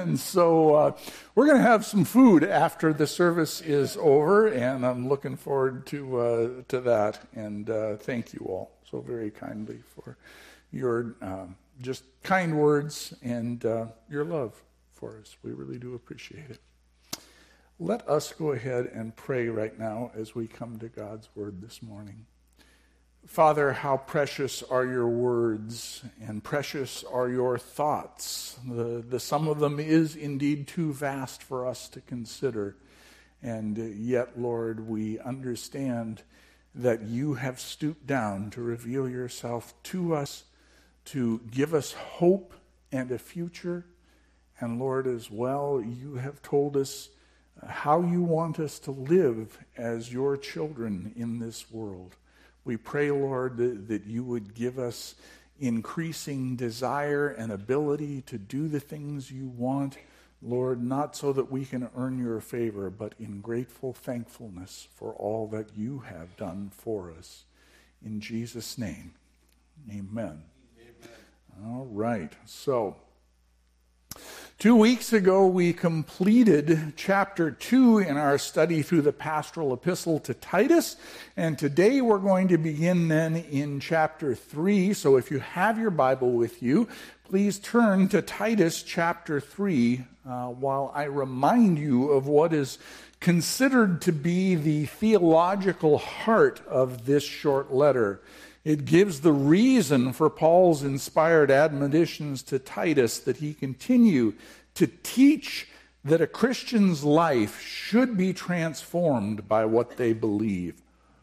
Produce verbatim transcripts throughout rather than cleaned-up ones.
And so uh, we're going to have some food after the service is over, and I'm looking forward to uh, to that. And uh, thank you all so very kindly for your um, just kind words and uh, your love for us. We really do appreciate it. Let us go ahead and pray right now as we come to God's word this morning. Father, how precious are your words, and precious are your thoughts. The, the sum of them is indeed too vast for us to consider. And yet, Lord, we understand that you have stooped down to reveal yourself to us, to give us hope and a future. And Lord, as well, you have told us how you want us to live as your children in this world. We pray, Lord, that, that you would give us increasing desire and ability to do the things you want, Lord, not so that we can earn your favor, but in grateful thankfulness for all that you have done for us. In Jesus' name, amen. Amen. All right, so two weeks ago, we completed chapter two in our study through the pastoral epistle to Titus, and today we're going to begin then in chapter three. So if you have your Bible with you, please turn to Titus chapter three uh, while I remind you of what is considered to be the theological heart of this short letter. It gives the reason for Paul's inspired admonitions to Titus that he continue to teach that a Christian's life should be transformed by what they believe.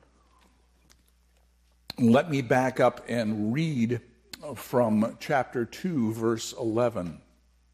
Let me back up and read from chapter two, verse eleven.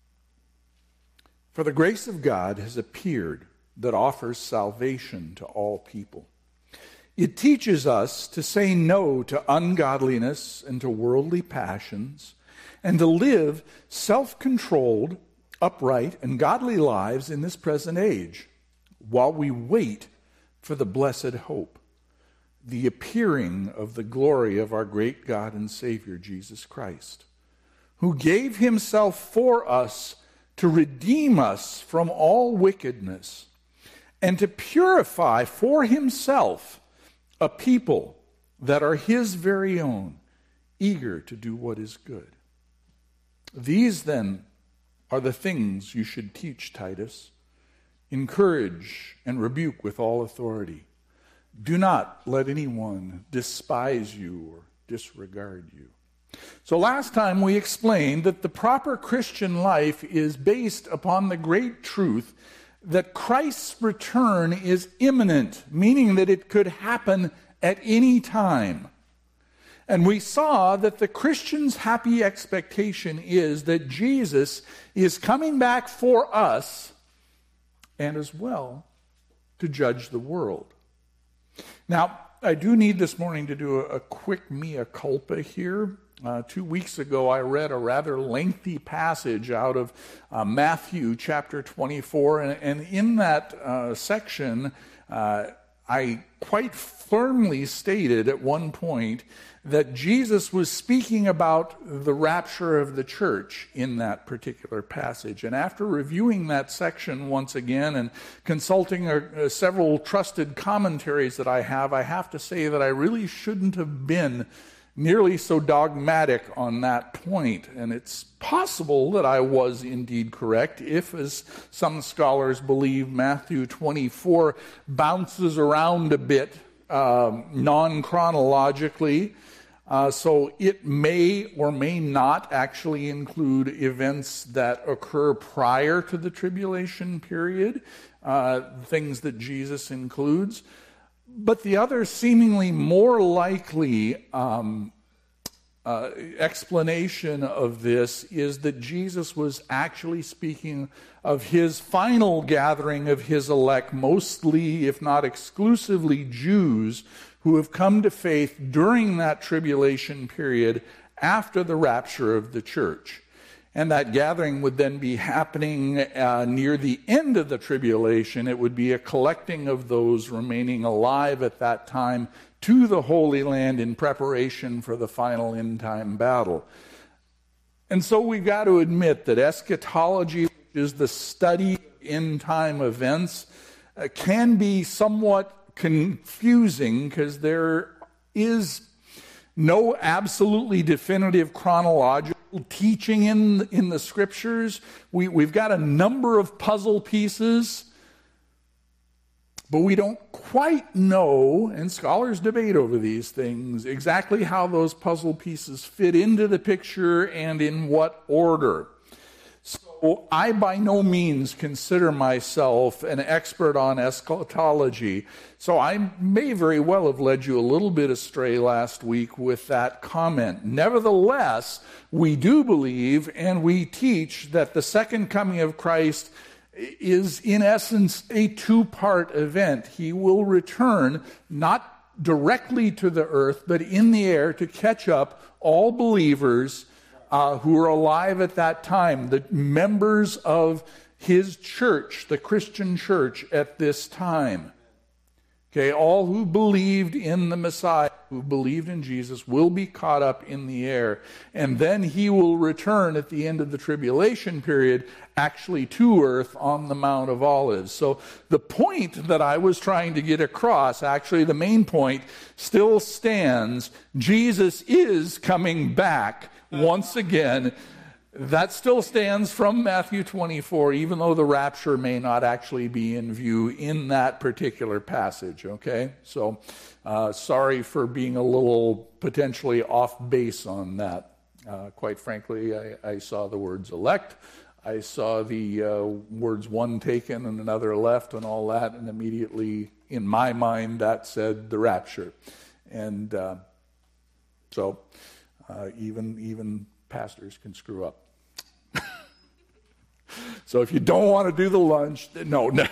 For the grace of God has appeared that offers salvation to all people. It teaches us to say no to ungodliness and to worldly passions, and to live self-controlled, upright, and godly lives in this present age, while we wait for the blessed hope, the appearing of the glory of our great God and Savior, Jesus Christ, who gave himself for us to redeem us from all wickedness, and to purify for himself a people that are his very own, eager to do what is good. These, then, are the things you should teach, Titus. Encourage and rebuke with all authority. Do not let anyone despise you or disregard you. So last time we explained that the proper Christian life is based upon the great truth that Christ's return is imminent, meaning that it could happen at any time. And we saw that the Christian's happy expectation is that Jesus is coming back for us and as well to judge the world. Now, I do need this morning to do a, a quick mea culpa here. Uh, two weeks ago, I read a rather lengthy passage out of uh, Matthew chapter twenty-four, and, and in that uh, section, uh, I quite firmly stated at one point that Jesus was speaking about the rapture of the church in that particular passage. And after reviewing that section once again and consulting uh, several trusted commentaries that I have, I have to say that I really shouldn't have been nearly so dogmatic on that point. And it's possible that I was indeed correct if, as some scholars believe, Matthew twenty-four bounces around a bit um, non-chronologically. Uh, so it may or may not actually include events that occur prior to the tribulation period, uh, things that Jesus includes. But the other seemingly more likely um, uh, explanation of this is that Jesus was actually speaking of his final gathering of his elect, mostly, if not exclusively, Jews who have come to faith during that tribulation period after the rapture of the church. And that gathering would then be happening uh, near the end of the tribulation. It would be a collecting of those remaining alive at that time to the Holy Land in preparation for the final end-time battle. And so we've got to admit that eschatology, which is the study of end-time events, uh, can be somewhat confusing because there is no absolutely definitive chronological teaching in, in the Scriptures. We, we've got a number of puzzle pieces, but we don't quite know, and scholars debate over these things, exactly how those puzzle pieces fit into the picture and in what order. So I by no means consider myself an expert on eschatology, so I may very well have led you a little bit astray last week with that comment. Nevertheless, we do believe and we teach that the second coming of Christ is in essence a two-part event. He will return not directly to the earth, but in the air to catch up all believers uh, who are alive at that time, the members of his church, the Christian church at this time. Okay, all who believed in the Messiah, who believed in Jesus, will be caught up in the air. And then he will return at the end of the tribulation period, actually to earth on the Mount of Olives. So the point that I was trying to get across, actually the main point, still stands. Jesus is coming back once again. That still stands from Matthew twenty-four, even though the rapture may not actually be in view in that particular passage, okay? So, uh, sorry for being a little potentially off base on that. Uh, quite frankly, I, I saw the words elect, I saw the uh, words one taken and another left and all that, and immediately in my mind that said the rapture. And uh, so, uh, even even pastors can screw up. So if you don't want to do the lunch, no, no.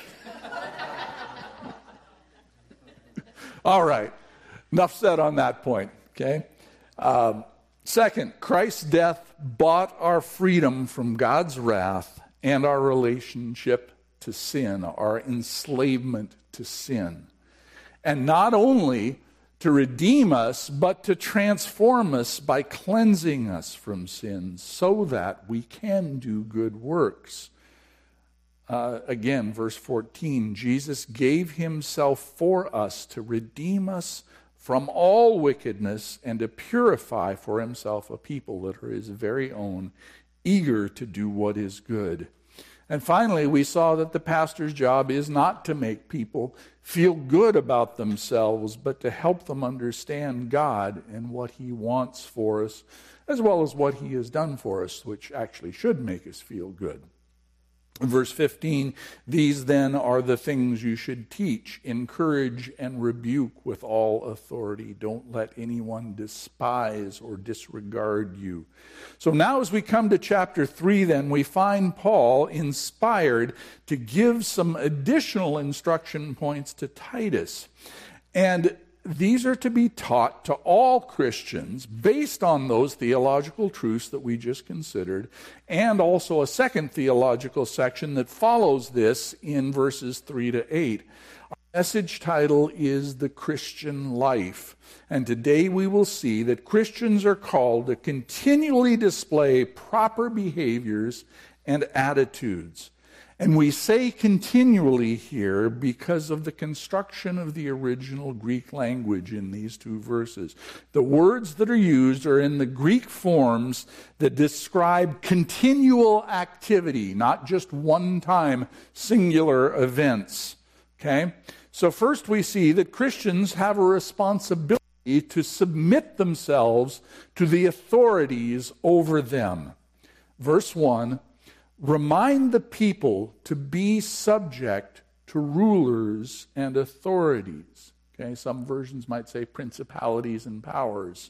All right. Enough said on that point, okay? Um, second, Christ's death bought our freedom from God's wrath and our relationship to sin, our enslavement to sin. And not only to redeem us, but to transform us by cleansing us from sins so that we can do good works. Uh, again, verse fourteen, Jesus gave himself for us to redeem us from all wickedness and to purify for himself a people that are his very own, eager to do what is good. And finally, we saw that the pastor's job is not to make people feel good about themselves, but to help them understand God and what he wants for us, as well as what he has done for us, which actually should make us feel good. Verse fifteen, these then are the things you should teach, encourage, and rebuke with all authority. Don't let anyone despise or disregard you. So now as we come to chapter three, then, we find Paul inspired to give some additional instruction points to Titus. And these are to be taught to all Christians based on those theological truths that we just considered, and also a second theological section that follows this in verses three to eight. Our message title is The Christian Life, and today we will see that Christians are called to continually display proper behaviors and attitudes. And we say continually here because of the construction of the original Greek language in these two verses. The words that are used are in the Greek forms that describe continual activity, not just one-time singular events. Okay? So first we see that Christians have a responsibility to submit themselves to the authorities over them. Verse one, remind the people to be subject to rulers and authorities. Okay, some versions might say principalities and powers.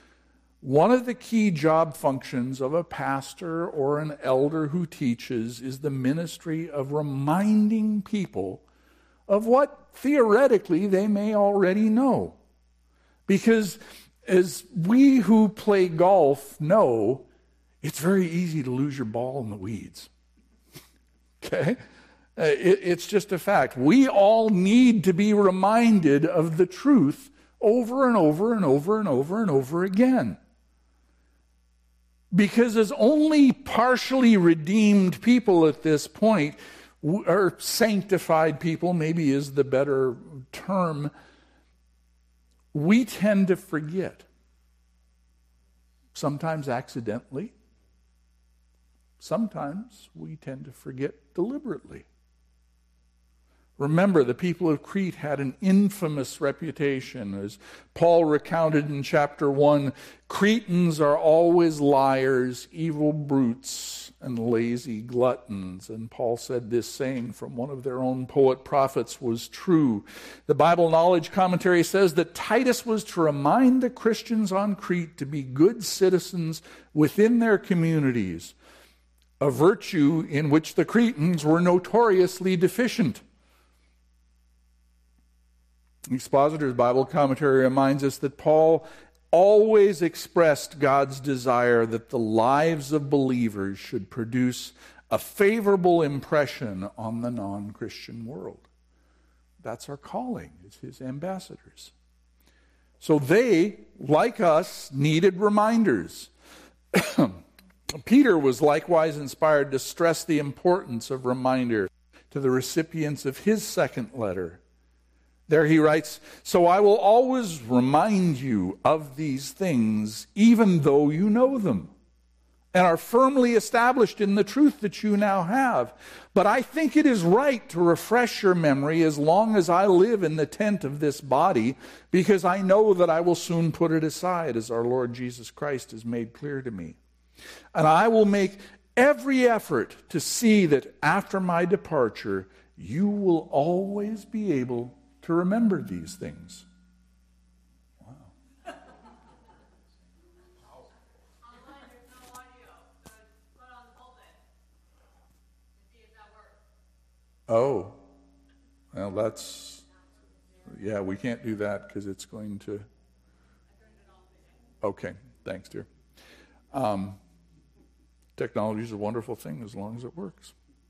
One of the key job functions of a pastor or an elder who teaches is the ministry of reminding people of what theoretically they may already know. Because as we who play golf know, it's very easy to lose your ball in the weeds. Okay? Uh, it, it's just a fact. We all need to be reminded of the truth over and over and over and over and over again. Because as only partially redeemed people at this point, or sanctified people, maybe is the better term, we tend to forget. Sometimes accidentally. Sometimes we tend to forget deliberately. Remember, the people of Crete had an infamous reputation. As Paul recounted in chapter one, Cretans are always liars, evil brutes, and lazy gluttons. And Paul said this saying from one of their own poet prophets was true. The Bible Knowledge Commentary says that Titus was to remind the Christians on Crete to be good citizens within their communities, a virtue in which the Cretans were notoriously deficient. Expositor's Bible Commentary reminds us that Paul always expressed God's desire that the lives of believers should produce a favorable impression on the non-Christian world. That's our calling, as his ambassadors. So they, like us, needed reminders. Peter was likewise inspired to stress the importance of reminder to the recipients of his second letter. There he writes, "So I will always remind you of these things, even though you know them, and are firmly established in the truth that you now have. But I think it is right to refresh your memory as long as I live in the tent of this body, because I know that I will soon put it aside, as our Lord Jesus Christ has made clear to me. And I will make every effort to see that after my departure, you will always be able to remember these things." Wow. Online, there's no audio, so put on hold it and see if that works. Oh, well, that's, yeah, we can't do that because it's going to. Okay, thanks, dear. Um, technology is a wonderful thing as long as it works.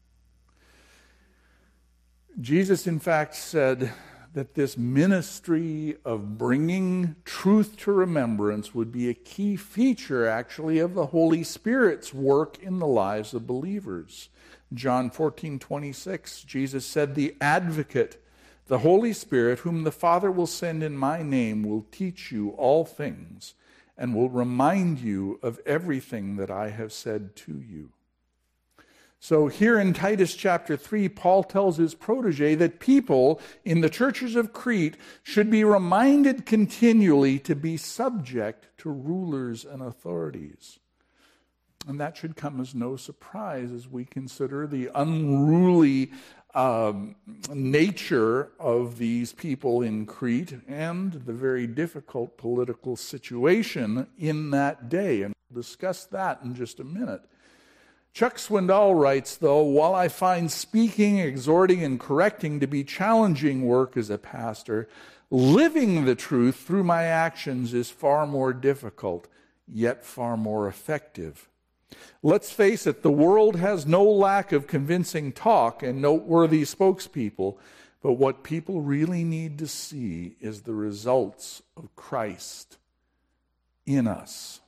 Jesus, in fact, said that this ministry of bringing truth to remembrance would be a key feature, actually, of the Holy Spirit's work in the lives of believers. John fourteen twenty-six, Jesus said, "The Advocate, the Holy Spirit, whom the Father will send in my name, will teach you all things and will remind you of everything that I have said to you." So here in Titus chapter three, Paul tells his protege that people in the churches of Crete should be reminded continually to be subject to rulers and authorities. And that should come as no surprise as we consider the unruly um, nature of these people in Crete and the very difficult political situation in that day. And we'll discuss that in just a minute. Chuck Swindoll writes, though, "While I find speaking, exhorting, and correcting to be challenging work as a pastor, living the truth through my actions is far more difficult, yet far more effective. Let's face it, the world has no lack of convincing talk and noteworthy spokespeople, but what people really need to see is the results of Christ in us."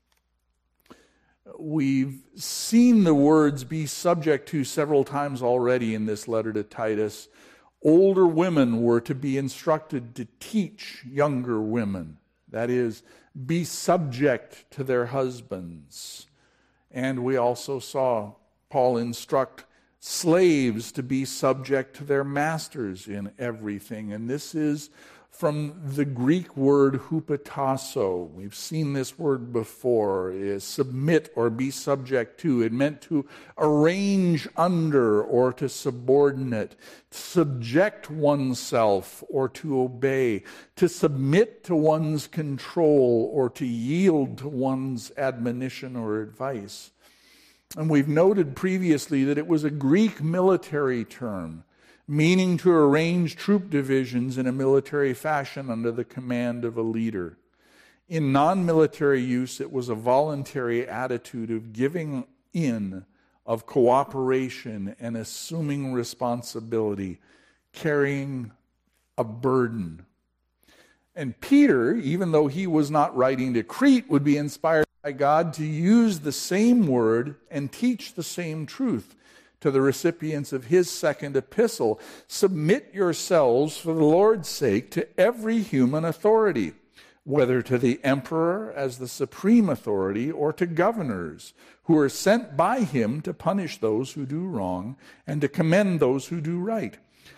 We've seen the words "be subject to" several times already in this letter to Titus. Older women were to be instructed to teach younger women. That is, be subject to their husbands. And we also saw Paul instruct slaves to be subject to their masters in everything. And this is from the Greek word hupotasso. We've seen this word before, is submit or be subject to. It meant to arrange under or to subordinate, to subject oneself or to obey, to submit to one's control or to yield to one's admonition or advice. And we've noted previously that it was a Greek military term, meaning to arrange troop divisions in a military fashion under the command of a leader. In non-military use, it was a voluntary attitude of giving in, of cooperation and assuming responsibility, carrying a burden. And Peter, even though he was not writing to Crete, would be inspired by God to use the same word and teach the same truth to the recipients of his second epistle. Submit yourselves for the Lord's sake to every human authority, whether to the emperor as the supreme authority or to governors who are sent by him to punish those who do wrong and to commend those who do right.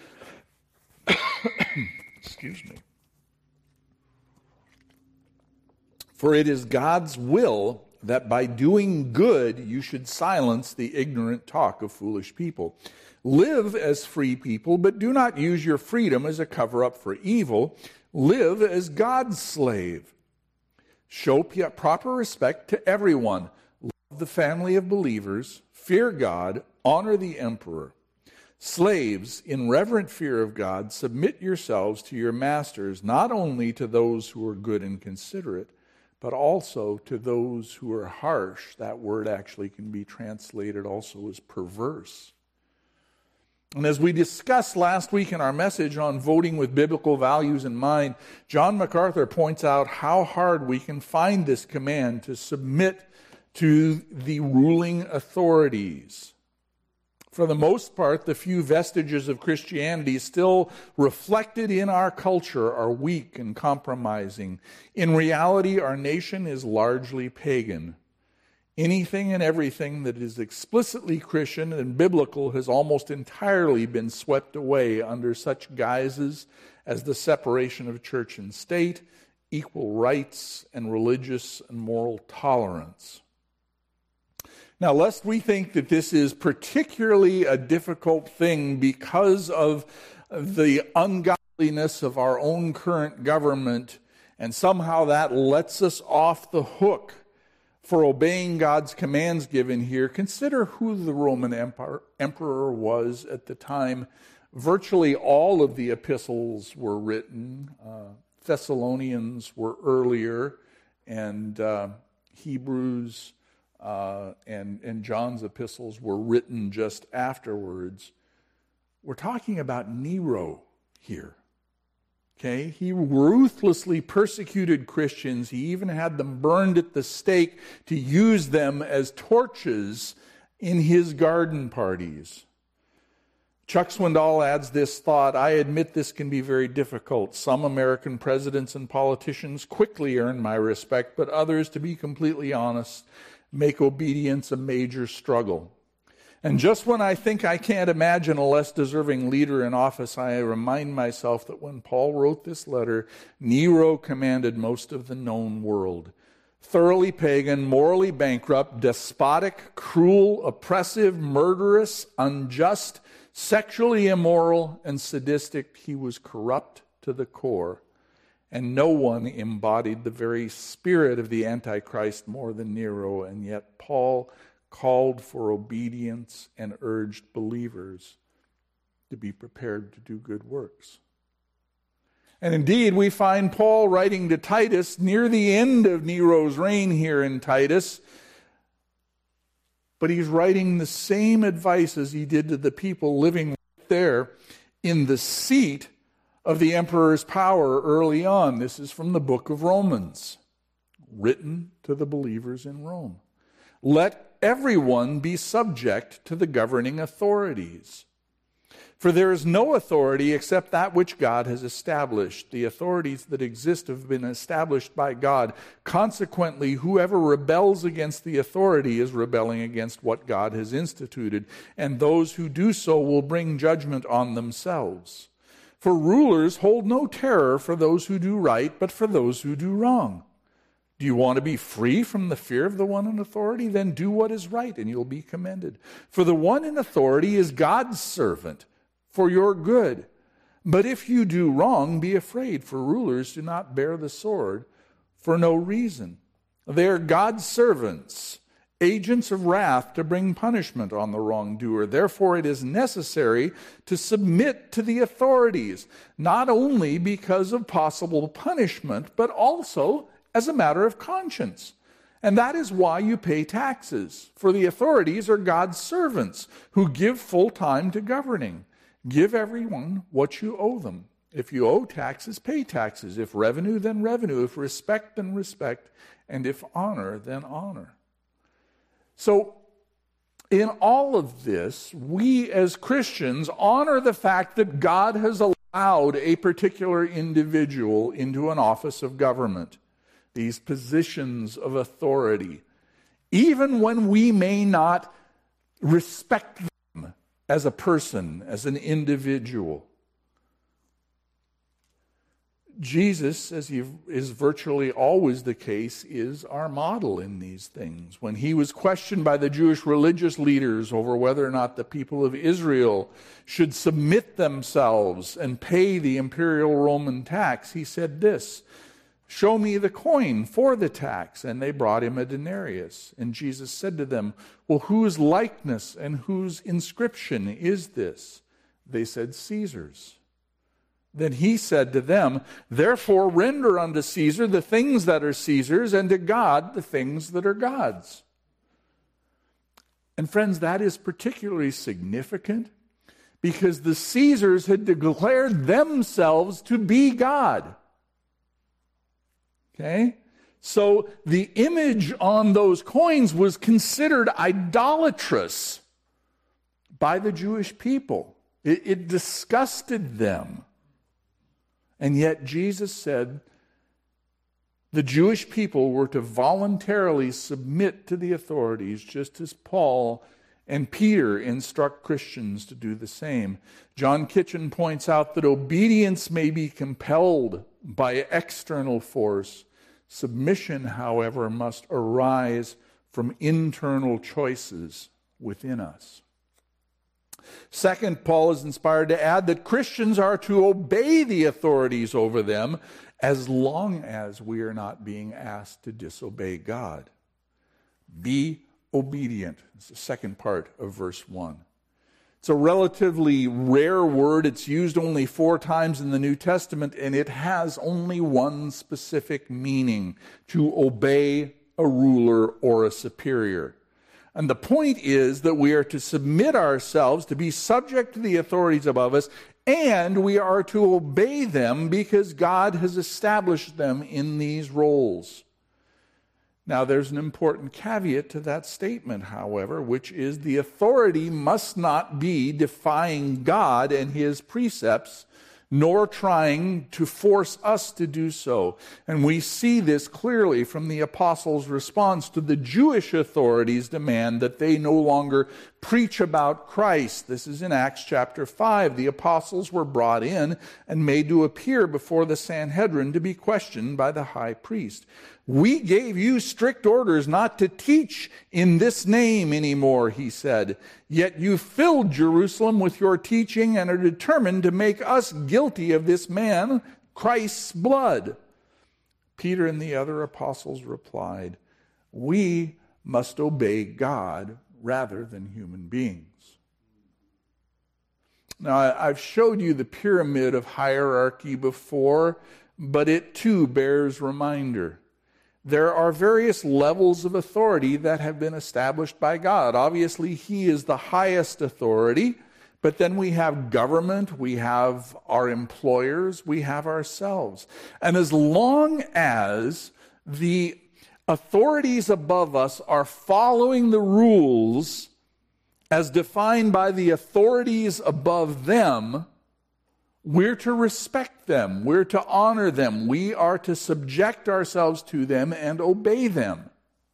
Excuse me. For it is God's will that by doing good you should silence the ignorant talk of foolish people. Live as free people, but do not use your freedom as a cover-up for evil. Live as God's slave. Show proper respect to everyone. Love the family of believers. Fear God. Honor the emperor. Slaves, in reverent fear of God, submit yourselves to your masters, not only to those who are good and considerate, but also to those who are harsh. That word actually can be translated also as perverse. And as we discussed last week in our message on voting with biblical values in mind, John MacArthur points out how hard we can find this command to submit to the ruling authorities. For the most part, the few vestiges of Christianity still reflected in our culture are weak and compromising. In reality, our nation is largely pagan. Anything and everything that is explicitly Christian and biblical has almost entirely been swept away under such guises as the separation of church and state, equal rights, and religious and moral tolerance. Now, lest we think that this is particularly a difficult thing because of the ungodliness of our own current government, and somehow that lets us off the hook for obeying God's commands given here, consider who the Roman emperor, emperor was at the time. Virtually all of the epistles were written. Uh, Thessalonians were earlier, and uh, Hebrews Uh, and, and John's epistles were written just afterwards. We're talking about Nero here. Okay? He ruthlessly persecuted Christians. He even had them burned at the stake to use them as torches in his garden parties. Chuck Swindoll adds this thought: I admit this can be very difficult. Some American presidents and politicians quickly earn my respect, but others, to be completely honest, make obedience a major struggle. And just when I think I can't imagine a less deserving leader in office, I remind myself that when Paul wrote this letter, Nero commanded most of the known world. Thoroughly pagan, morally bankrupt, despotic, cruel, oppressive, murderous, unjust, sexually immoral, and sadistic, he was corrupt to the core. And no one embodied the very spirit of the Antichrist more than Nero, and yet Paul called for obedience and urged believers to be prepared to do good works. And indeed, we find Paul writing to Titus near the end of Nero's reign here in Titus, but he's writing the same advice as he did to the people living there in the seat of the emperor's power early on. This is from the book of Romans, written to the believers in Rome. Let everyone be subject to the governing authorities. For there is no authority except that which God has established. The authorities that exist have been established by God. Consequently, whoever rebels against the authority is rebelling against what God has instituted, and those who do so will bring judgment on themselves. For rulers hold no terror for those who do right, but for those who do wrong. Do you want to be free from the fear of the one in authority? Then do what is right, and you'll be commended. For the one in authority is God's servant, for your good. But if you do wrong, be afraid, for rulers do not bear the sword for no reason. They are God's servants, agents of wrath to bring punishment on the wrongdoer. Therefore, it is necessary to submit to the authorities, not only because of possible punishment, but also as a matter of conscience. And that is why you pay taxes, for the authorities are God's servants who give full time to governing. Give everyone what you owe them. If you owe taxes, pay taxes. If revenue, then revenue. If respect, then respect. And if honor, then honor. So, in all of this, we as Christians honor the fact that God has allowed a particular individual into an office of government, these positions of authority, even when we may not respect them as a person, as an individual. Jesus, as he is virtually always the case, is our model in these things. When he was questioned by the Jewish religious leaders over whether or not the people of Israel should submit themselves and pay the imperial Roman tax, he said this, "Show me the coin for the tax." And they brought him a denarius. And Jesus said to them, "Well, whose likeness and whose inscription is this?" They said, "Caesar's." Then he said to them, "Therefore render unto Caesar the things that are Caesar's, and to God the things that are God's." And friends, that is particularly significant because the Caesars had declared themselves to be God. Okay? So the image on those coins was considered idolatrous by the Jewish people. It, it disgusted them. And yet Jesus said the Jewish people were to voluntarily submit to the authorities, just as Paul and Peter instruct Christians to do the same. John Kitchen points out that obedience may be compelled by external force. Submission, however, must arise from internal choices within us. Second, Paul is inspired to add that Christians are to obey the authorities over them as long as we are not being asked to disobey God. Be obedient. It's the second part of verse one. It's a relatively rare word. It's used only four times in the New Testament, and it has only one specific meaning: to obey a ruler or a superior. And the point is that we are to submit ourselves, to be subject to the authorities above us, and we are to obey them because God has established them in these roles. Now, there's an important caveat to that statement, however, which is the authority must not be defying God and his precepts, nor trying to force us to do so. And we see this clearly from the apostles' response to the Jewish authorities' demand that they no longer preach about Christ. This is in Acts chapter five. The apostles were brought in and made to appear before the Sanhedrin to be questioned by the high priest. "We gave you strict orders not to teach in this name anymore," he said. "Yet you filled Jerusalem with your teaching and are determined to make us guilty of this man, Christ's blood." Peter and the other apostles replied, "We must obey God rather than human beings." Now, I've showed you the pyramid of hierarchy before, but it too bears reminder. There are various levels of authority that have been established by God. Obviously, he is the highest authority, but then we have government, we have our employers, we have ourselves. And as long as the authorities above us are following the rules as defined by the authorities above them, we're to respect them. We're to honor them. We are to subject ourselves to them and obey them.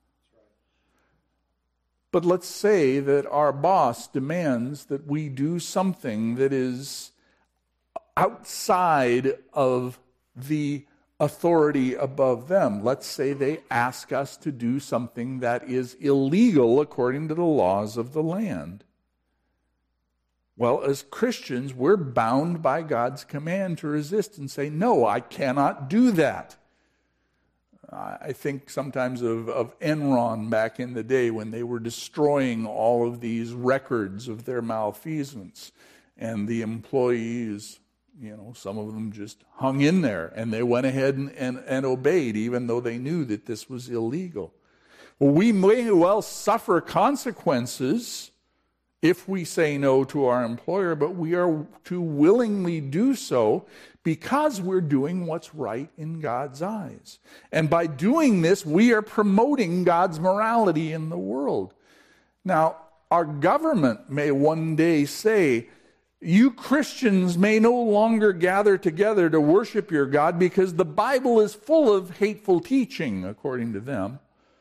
But let's say that our boss demands that we do something that is outside of the authority above them. Let's say they ask us to do something that is illegal according to the laws of the land. Well, as Christians, we're bound by God's command to resist and say, "No, I cannot do that." I think sometimes of, of Enron back in the day when they were destroying all of these records of their malfeasance. And the employees, you know, some of them just hung in there and they went ahead and, and, and obeyed even though they knew that this was illegal. Well, we may well suffer consequences if we say no to our employer, but we are to willingly do so because we're doing what's right in God's eyes. And by doing this, we are promoting God's morality in the world. Now, our government may one day say, you Christians may no longer gather together to worship your God because the Bible is full of hateful teaching, according to them.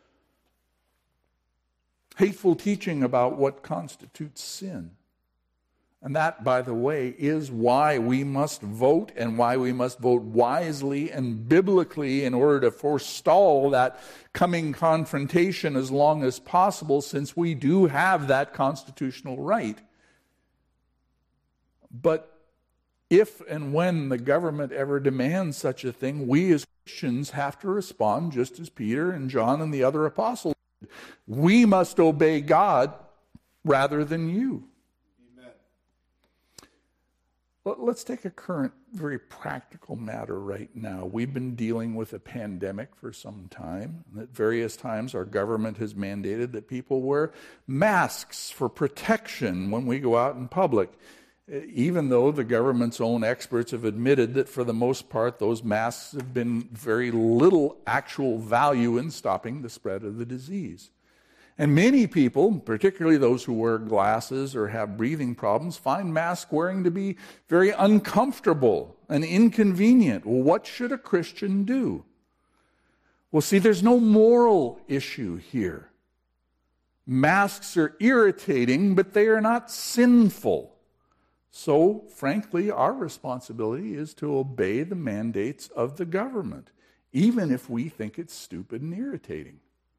Hateful teaching about what constitutes sin. And that, by the way, is why we must vote and why we must vote wisely and biblically in order to forestall that coming confrontation as long as possible, since we do have that constitutional right. But if and when the government ever demands such a thing, we as Christians have to respond just as Peter and John and the other apostles did. We must obey God rather than you. Amen. But let's take a current, very practical matter right now. We've been dealing with a pandemic for some time. And at various times, our government has mandated that people wear masks for protection when we go out in public, even though the government's own experts have admitted that for the most part, those masks have been very little actual value in stopping the spread of the disease. And many people, particularly those who wear glasses or have breathing problems, find mask wearing to be very uncomfortable and inconvenient. Well, what should a Christian do? Well, see, there's no moral issue here. Masks are irritating, but they are not sinful. So, frankly, our responsibility is to obey the mandates of the government, even if we think it's stupid and irritating.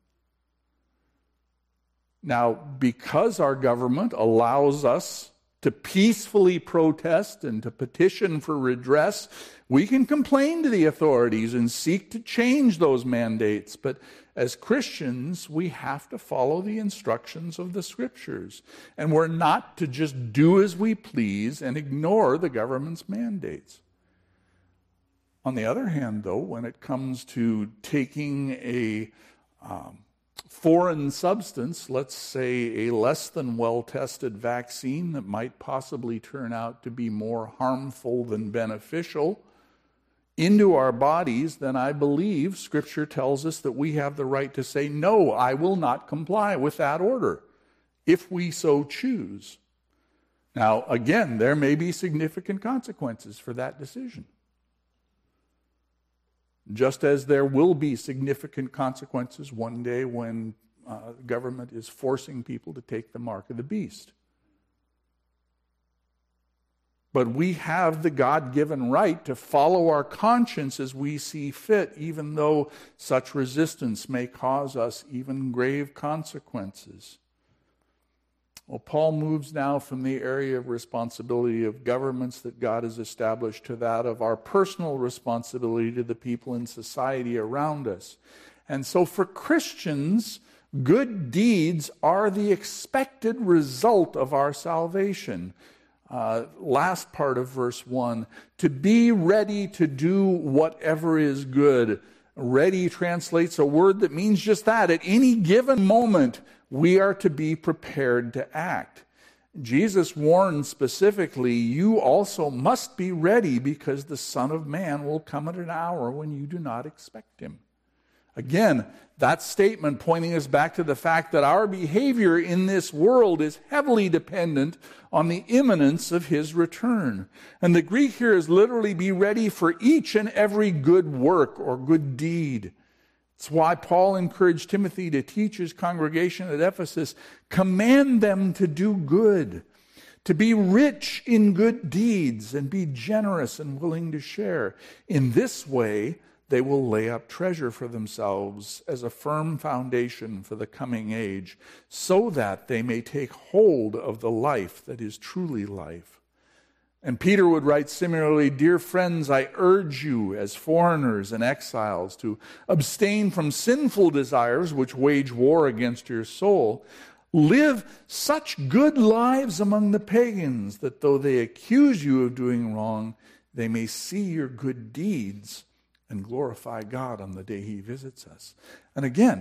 Now, because our government allows us to peacefully protest and to petition for redress, we can complain to the authorities and seek to change those mandates. But as Christians, we have to follow the instructions of the Scriptures. And we're not to just do as we please and ignore the government's mandates. On the other hand, though, when it comes to taking a um, foreign substance, let's say a less than well-tested vaccine that might possibly turn out to be more harmful than beneficial, into our bodies, then I believe Scripture tells us that we have the right to say, no, I will not comply with that order, if we so choose. Now, again, there may be significant consequences for that decision. Just as there will be significant consequences one day when uh, government is forcing people to take the mark of the beast. But we have the God-given right to follow our conscience as we see fit, even though such resistance may cause us even grave consequences. Well, Paul moves now from the area of responsibility of governments that God has established to that of our personal responsibility to the people in society around us. And so for Christians, good deeds are the expected result of our salvation. Uh, last part of verse one, to be ready to do whatever is good. Ready translates a word that means just that. At any given moment, we are to be prepared to act. Jesus warned specifically, you also must be ready because the Son of Man will come at an hour when you do not expect him. Again, that statement pointing us back to the fact that our behavior in this world is heavily dependent on the imminence of his return. And the Greek here is literally be ready for each and every good work or good deed. It's why Paul encouraged Timothy to teach his congregation at Ephesus, command them to do good, to be rich in good deeds, and be generous and willing to share. In this way, they will lay up treasure for themselves as a firm foundation for the coming age, so that they may take hold of the life that is truly life. And Peter would write similarly, dear friends, I urge you as foreigners and exiles to abstain from sinful desires which wage war against your soul. Live such good lives among the pagans that though they accuse you of doing wrong, they may see your good deeds and glorify God on the day he visits us. And again,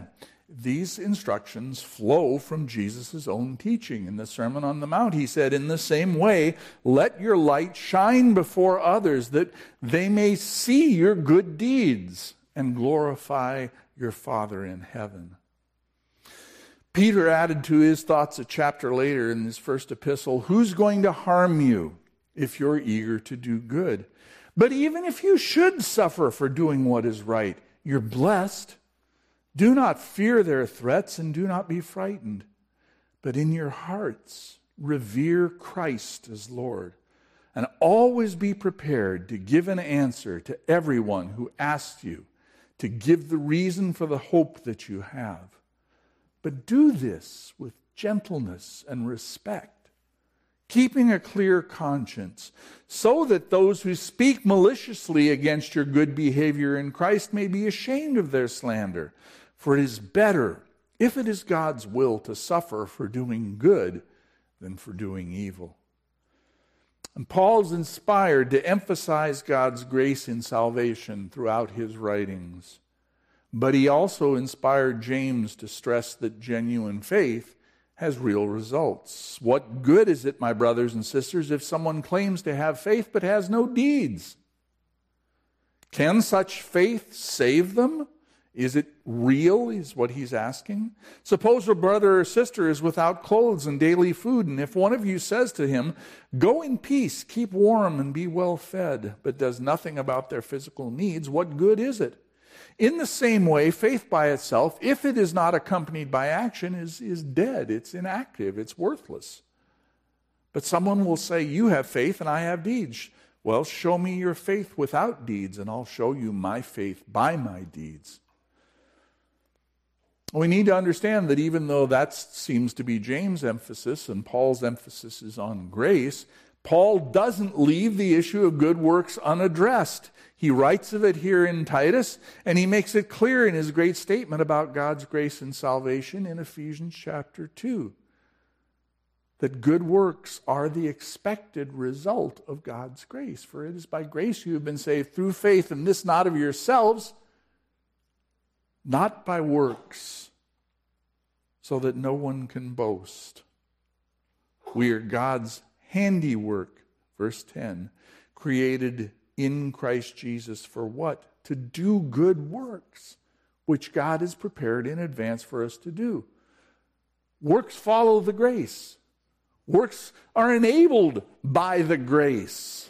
These instructions flow from Jesus' own teaching. In the Sermon on the Mount, he said, in the same way, let your light shine before others, that they may see your good deeds and glorify your Father in heaven. Peter added to his thoughts a chapter later in his first epistle, who's going to harm you if you're eager to do good? But even if you should suffer for doing what is right, you're blessed. Do not fear their threats and do not be frightened, but in your hearts revere Christ as Lord, and always be prepared to give an answer to everyone who asks you to give the reason for the hope that you have. But do this with gentleness and respect, keeping a clear conscience, so that those who speak maliciously against your good behavior in Christ may be ashamed of their slander. For it is better, if it is God's will, to suffer for doing good than for doing evil. And Paul's inspired to emphasize God's grace in salvation throughout his writings. But he also inspired James to stress that genuine faith has real results. What good is it, my brothers and sisters, if someone claims to have faith but has no deeds? Can such faith save them? Is it real, is what he's asking? Suppose a brother or sister is without clothes and daily food, and if one of you says to him, go in peace, keep warm, and be well fed, but does nothing about their physical needs, what good is it? In the same way, faith by itself, if it is not accompanied by action, is, is dead. It's inactive. It's worthless. But someone will say, you have faith and I have deeds. Well, show me your faith without deeds, and I'll show you my faith by my deeds. We need to understand that even though that seems to be James' emphasis and Paul's emphasis is on grace, Paul doesn't leave the issue of good works unaddressed. He writes of it here in Titus, and he makes it clear in his great statement about God's grace and salvation in Ephesians chapter two, that good works are the expected result of God's grace. For it is by grace you have been saved through faith, and this not of yourselves, not by works, so that no one can boast. We are God's handiwork, verse ten, created in Christ Jesus for what? To do good works, which God has prepared in advance for us to do. Works follow the grace. Works are enabled by the grace.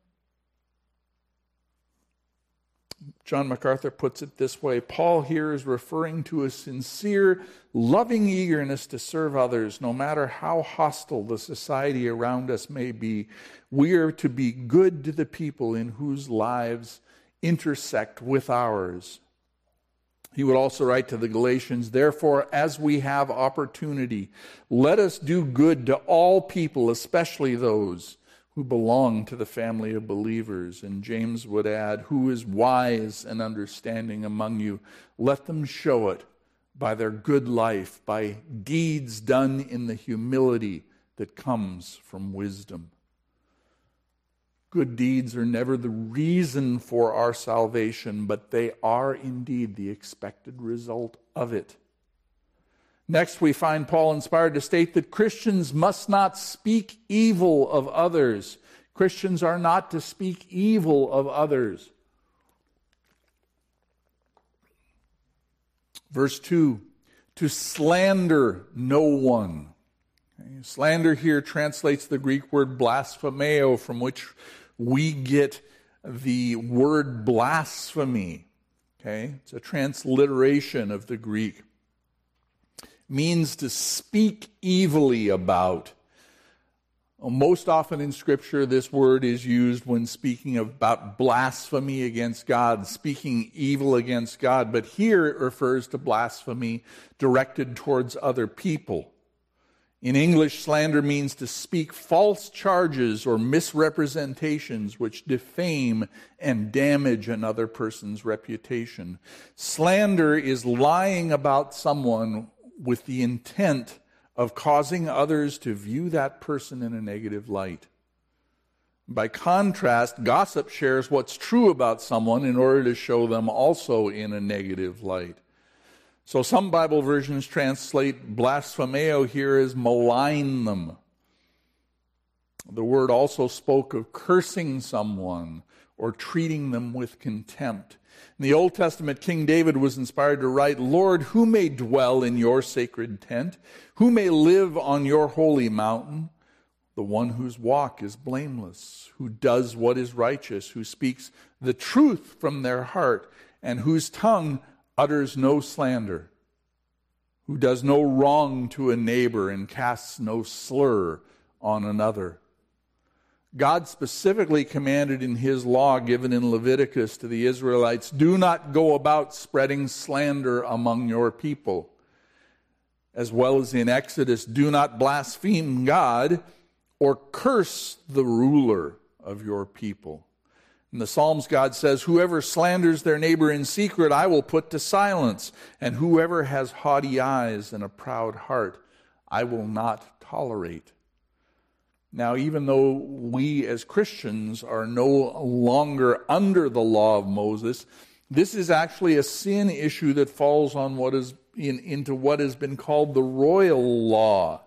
John MacArthur puts it this way. Paul here is referring to a sincere, loving eagerness to serve others, no matter how hostile the society around us may be. We are to be good to the people in whose lives intersect with ours. He would also write to the Galatians, therefore, as we have opportunity, let us do good to all people, especially those who belong to the family of believers. And James would add, who is wise and understanding among you? Let them show it by their good life, by deeds done in the humility that comes from wisdom. Good deeds are never the reason for our salvation, but they are indeed the expected result of it. Next, we find Paul inspired to state that Christians must not speak evil of others. Christians are not to speak evil of others. Verse two, to slander no one. Okay, slander here translates the Greek word blasphemeo, from which we get the word blasphemy. Okay, it's a transliteration of the Greek. Means to speak evilly about. Most often in Scripture, this word is used when speaking about blasphemy against God, speaking evil against God. But here it refers to blasphemy directed towards other people. In English, slander means to speak false charges or misrepresentations which defame and damage another person's reputation. Slander is lying about someone with the intent of causing others to view that person in a negative light. By contrast, gossip shares what's true about someone in order to show them also in a negative light. So some Bible versions translate blasphemeo here as malign them. The word also spoke of cursing someone or treating them with contempt. In the Old Testament, King David was inspired to write, "Lord, who may dwell in your sacred tent? Who may live on your holy mountain? The one whose walk is blameless, who does what is righteous, who speaks the truth from their heart, and whose tongue utters no slander, who does no wrong to a neighbor and casts no slur on another." God specifically commanded in his law given in Leviticus to the Israelites, "Do not go about spreading slander among your people." As well as in Exodus, "Do not blaspheme God or curse the ruler of your people." In the Psalms, God says, "Whoever slanders their neighbor in secret, I will put to silence. And whoever has haughty eyes and a proud heart, I will not tolerate." Now, even though we as Christians are no longer under the law of Moses, this is actually a sin issue that falls on what is in, into what has been called the royal law,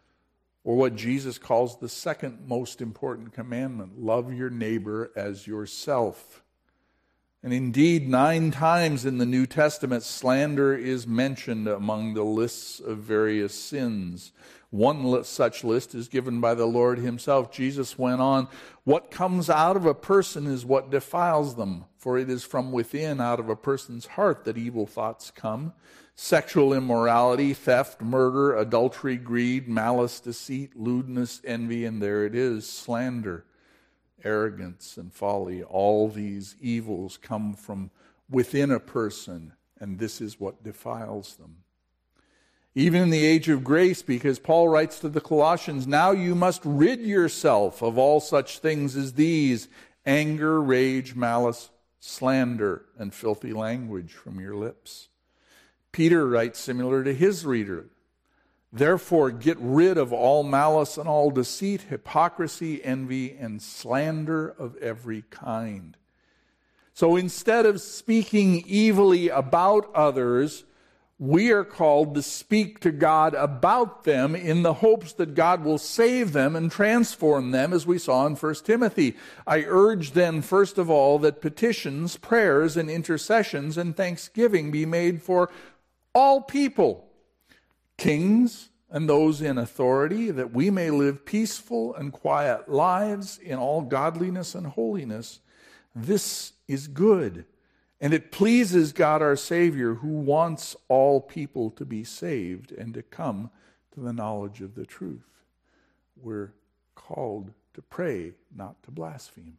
or what Jesus calls the second most important commandment: love your neighbor as yourself. And indeed, nine times in the New Testament, slander is mentioned among the lists of various sins. One such list is given by the Lord himself. Jesus went on, "What comes out of a person is what defiles them, for it is from within, out of a person's heart, that evil thoughts come: sexual immorality, theft, murder, adultery, greed, malice, deceit, lewdness, envy," and there it is, slander, arrogance, and folly. All these evils come from within a person, and this is what defiles them. Even in the age of grace, because Paul writes to the Colossians, "Now you must rid yourself of all such things as these: anger, rage, malice, slander, and filthy language from your lips." Peter writes similar to his reader, "Therefore get rid of all malice and all deceit, hypocrisy, envy, and slander of every kind." So instead of speaking evilly about others, we are called to speak to God about them in the hopes that God will save them and transform them, as we saw in First Timothy. "I urge then, first of all, that petitions, prayers, and intercessions and thanksgiving be made for all people, kings and those in authority, that we may live peaceful and quiet lives in all godliness and holiness. This is good. And it pleases God our Savior, who wants all people to be saved and to come to the knowledge of the truth." We're called to pray, not to blaspheme.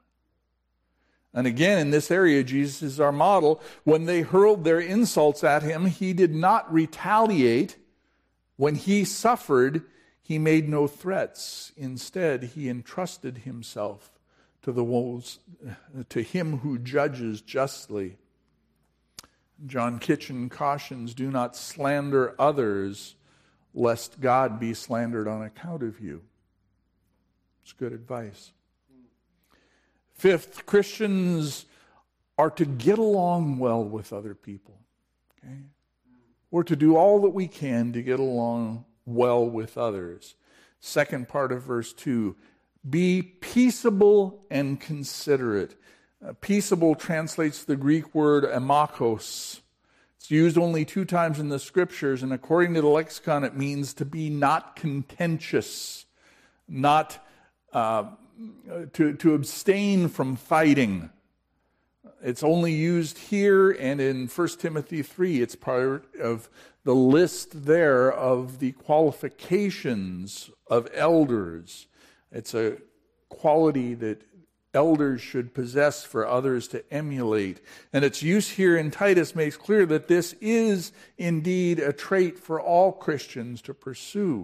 And again, in this area, Jesus is our model. When they hurled their insults at him, he did not retaliate. When he suffered, he made no threats. Instead, he entrusted himself to the woes, to him who judges justly. John Kitchen cautions, "Do not slander others, lest God be slandered on account of you." It's good advice. Fifth, Christians are to get along well with other people. Okay? We're to do all that we can to get along well with others. Second part of verse two, "Be peaceable and considerate." Uh, peaceable translates the Greek word amakos. It's used only two times in the scriptures, and according to the lexicon, it means to be not contentious, not uh, to, to abstain from fighting. It's only used here and in First Timothy three. It's part of the list there of the qualifications of elders. It's a quality that elders should possess for others to emulate. And its use here in Titus makes clear that this is indeed a trait for all Christians to pursue.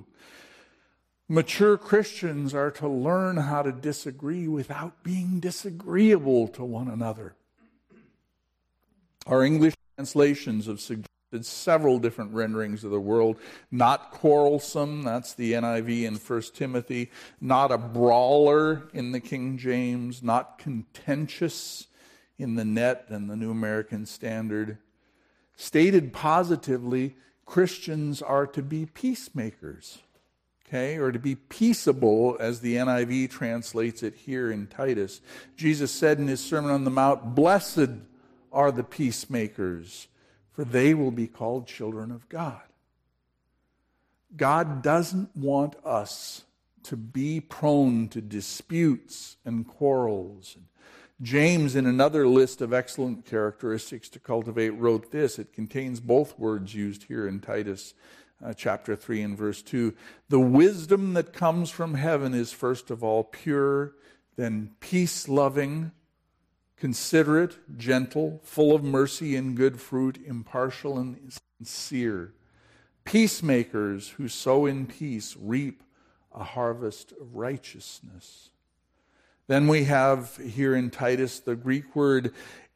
Mature Christians are to learn how to disagree without being disagreeable to one another. Our English translations have suggested several different renderings of the word. Not quarrelsome, that's the N I V in First Timothy. Not a brawler in the King James. Not contentious in the Net and the New American Standard. Stated positively, Christians are to be peacemakers, okay, or to be peaceable, as the N I V translates it here in Titus. Jesus said in his Sermon on the Mount, "Blessed are the peacemakers, for they will be called children of God." God doesn't want us to be prone to disputes and quarrels. James, in another list of excellent characteristics to cultivate, wrote this. It contains both words used here in Titus uh, chapter three and verse two. "The wisdom that comes from heaven is first of all pure, then peace-loving, considerate, gentle, full of mercy and good fruit, impartial and sincere. Peacemakers who sow in peace reap a harvest of righteousness." Then we have here in Titus the Greek word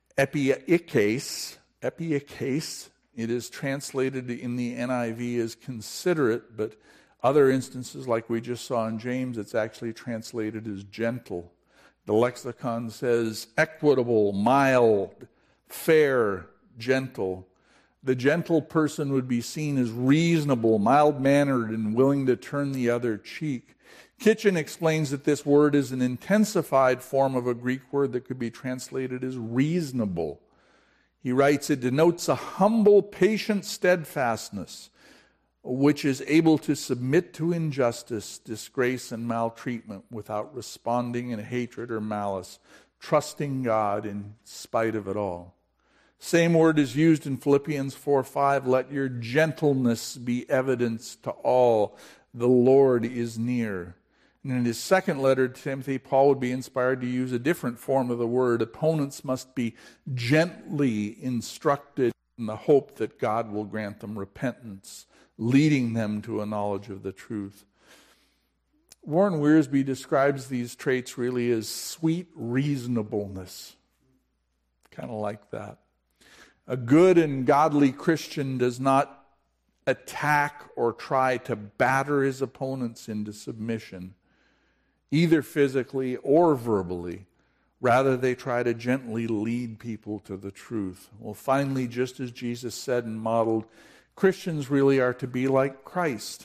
epiikes. Epiikes. It is translated in the N I V as considerate, but other instances, like we just saw in James, it's actually translated as gentle. The lexicon says equitable, mild, fair, gentle. The gentle person would be seen as reasonable, mild-mannered, and willing to turn the other cheek. Kitchen explains that this word is an intensified form of a Greek word that could be translated as reasonable. He writes, it denotes a humble, patient steadfastness, which is able to submit to injustice, disgrace, and maltreatment without responding in hatred or malice, trusting God in spite of it all. Same word is used in Philippians four five, "Let your gentleness be evidence to all. The Lord is near." And in his second letter to Timothy, Paul would be inspired to use a different form of the word. Opponents must be gently instructed in the hope that God will grant them repentance, leading them to a knowledge of the truth. Warren Wiersbe describes these traits really as sweet reasonableness. Kind of like that. A good and godly Christian does not attack or try to batter his opponents into submission, either physically or verbally. Rather, they try to gently lead people to the truth. Well, finally, just as Jesus said and modeled, Christians really are to be like Christ.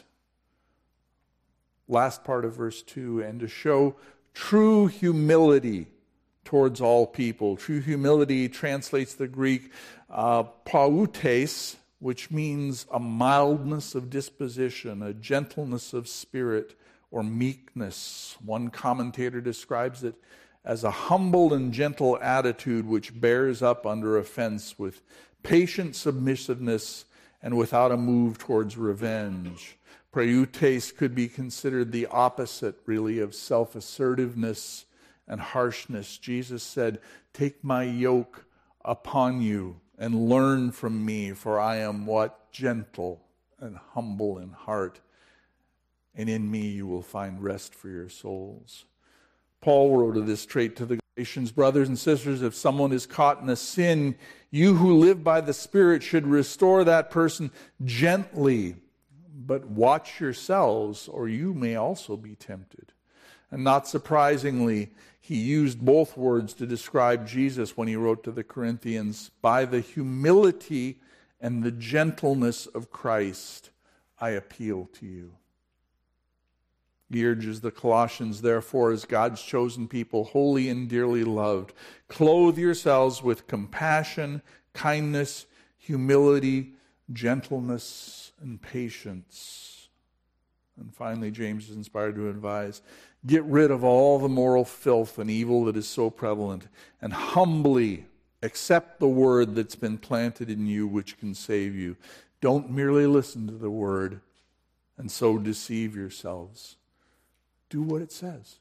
Last part of verse two, and to show true humility towards all people. True humility translates the Greek uh, pautes, which means a mildness of disposition, a gentleness of spirit, or meekness. One commentator describes it as a humble and gentle attitude which bears up under offense with patient submissiveness and without a move towards revenge. Praeutes could be considered the opposite, really, of self-assertiveness and harshness. Jesus said, "Take my yoke upon you and learn from me, for I am what? Gentle and humble in heart, and in me you will find rest for your souls." Paul wrote of this trait to the Galatians, "Brothers and sisters, if someone is caught in a sin, you who live by the Spirit should restore that person gently, but watch yourselves, or you may also be tempted." And not surprisingly, he used both words to describe Jesus when he wrote to the Corinthians, "By the humility and the gentleness of Christ, I appeal to you." He urges the Colossians, therefore, as God's chosen people, holy and dearly loved, clothe yourselves with compassion, kindness, humility, gentleness, and patience. And finally, James is inspired to advise, get rid of all the moral filth and evil that is so prevalent, and humbly accept the word that's been planted in you, which can save you. Don't merely listen to the word and so deceive yourselves. Do what it says.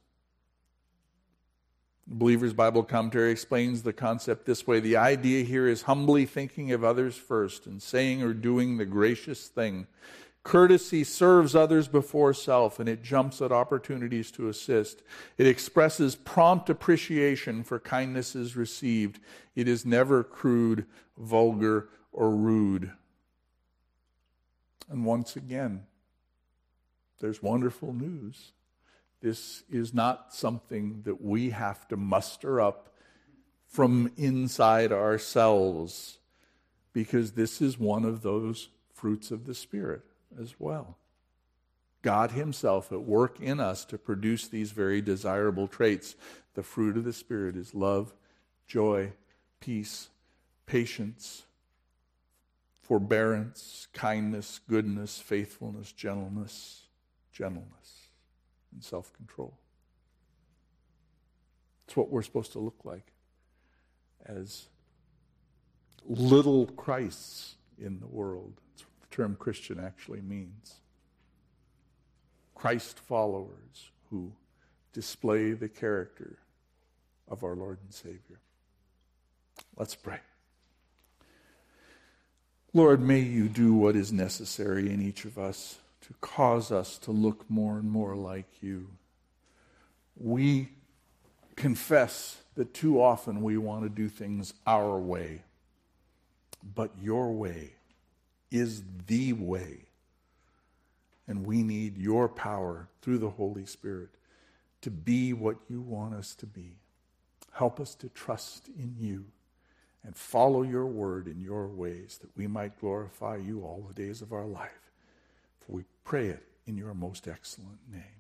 The Believer's Bible Commentary explains the concept this way. The idea here is humbly thinking of others first and saying or doing the gracious thing. Courtesy serves others before self, and it jumps at opportunities to assist. It expresses prompt appreciation for kindnesses received. It is never crude, vulgar, or rude. And once again, there's wonderful news. This is not something that we have to muster up from inside ourselves. because this is one of those fruits of the Spirit as well. God himself at work in us to produce these very desirable traits. The fruit of the Spirit is love, joy, peace, patience, forbearance, kindness, goodness, faithfulness, gentleness, gentleness, and self-control. It's what we're supposed to look like as little Christs in the world. That's what the term Christian actually means. Christ followers who display the character of our Lord and Savior. Let's pray. Lord, may you do what is necessary in each of us to cause us to look more and more like you. We confess that too often we want to do things our way, but your way is the way. And we need your power through the Holy Spirit to be what you want us to be. Help us to trust in you and follow your word in your ways, that we might glorify you all the days of our life. For we pray it in your most excellent name.